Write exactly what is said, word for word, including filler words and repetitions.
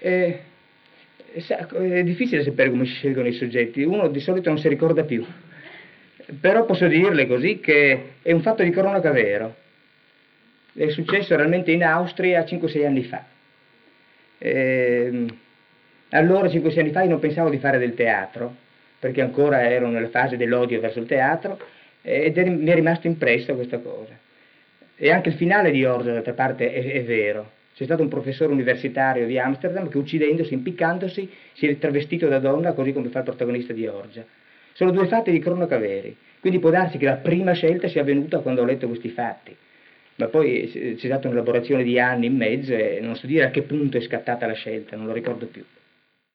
Eh, è difficile sapere come si scelgono i soggetti, uno di solito non si ricorda più, però posso dirle così che è un fatto di cronaca vero, è successo realmente in Austria cinque sei anni fa. Eh, allora cinque sei anni fa io non pensavo di fare del teatro, perché ancora ero nella fase dell'odio verso il teatro, ed è, mi è rimasto impresso questa cosa. E anche il finale di Orgia, d'altra parte, è, è vero. C'è stato un professore universitario di Amsterdam che uccidendosi, impiccandosi, si è travestito da donna, così come fa il protagonista di Orgia. Sono due fatti di cronaca veri, quindi può darsi che la prima scelta sia avvenuta quando ho letto questi fatti, ma poi c'è stata un'elaborazione di anni in mezzo e non so dire a che punto è scattata la scelta, non lo ricordo più.